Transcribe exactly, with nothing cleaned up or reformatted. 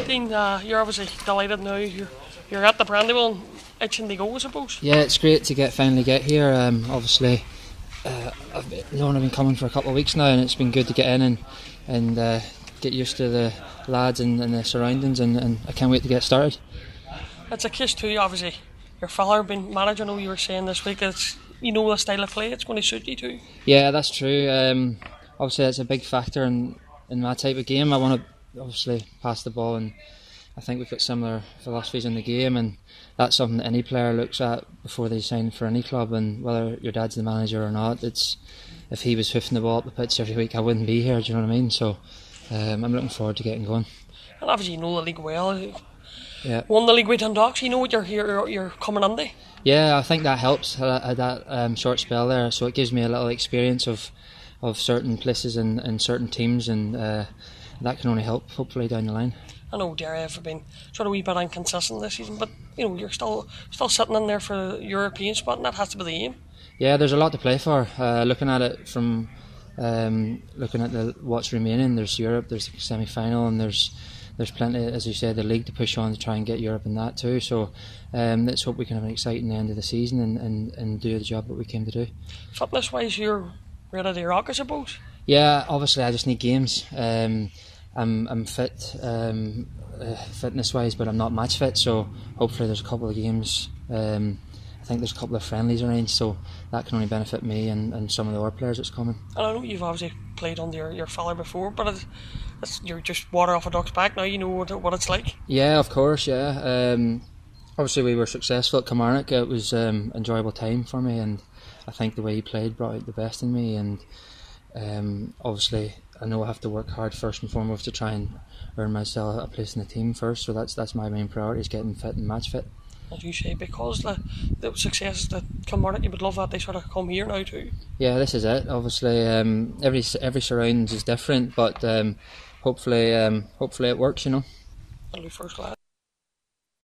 Dean, uh, you're obviously delighted now. You're, you're at the Brandywell, itching to go, I suppose. Yeah, it's great to get finally get here. Um, obviously, uh, I've known I've been coming for a couple of weeks now, and it's been good to get in and and uh, get used to the lads and, and the surroundings, and, and I can't wait to get started. It's a case too, obviously. Your father been manager. I know you were saying this week it's you know the style of play. It's going to suit you too. Yeah, that's true. Um, obviously, it's a big factor in in my type of game. I want to obviously pass the ball, and I think we've got similar philosophies in the game, and that's something that any player looks at before they sign for any club. And whether your dad's the manager or not, it's if he was hoofing the ball up the pitch every week, I wouldn't be here. Do you know what I mean? So um, I'm looking forward to getting going. And obviously, you know the league well. Yeah. Won the league with Dundalk. You know what you're you're, you're coming under. Yeah, I think that helps uh, that um, short spell there. So it gives me a little experience of of certain places and, and certain teams, and uh, that can only help hopefully down the line. I know Derry have been sort of a wee bit inconsistent this season, but you know you're still still sitting in there for the European spot, and that has to be the aim. Yeah, there's a lot to play for. Uh, looking at it from um, looking at the what's remaining, there's Europe, there's the semi-final, and there's there's plenty, as you said, the league to push on to try and get Europe in that too. So um, let's hope we can have an exciting end of the season and, and, and do the job that we came to do. Fitness wise, you're ready to rock, I suppose. Yeah, obviously I just need games. Um, I'm I'm fit um, uh, fitness wise, but I'm not match fit. So hopefully there's a couple of games. Um, I think there's a couple of friendlies arranged, so that can only benefit me and, and some of the other players that's coming. And I know you've obviously played under your, your father before, but it's, it's, you're just water off a duck's back now. You know what, what it's like. Yeah, of course. Yeah. Um, obviously we were successful at Kilmarnock. It was um, enjoyable time for me, and I think the way he played brought out the best in me. And um, obviously I know I have to work hard first and foremost to try and earn myself a place in the team first. So that's that's my main priority, is getting fit and match fit. As you say, because the, the success that Kilmarnock, you would love that they sort of come here now too. Yeah, this is it. Obviously, um, every every surroundings is different, but um, hopefully, um, hopefully it works. You know. I'll be first glad.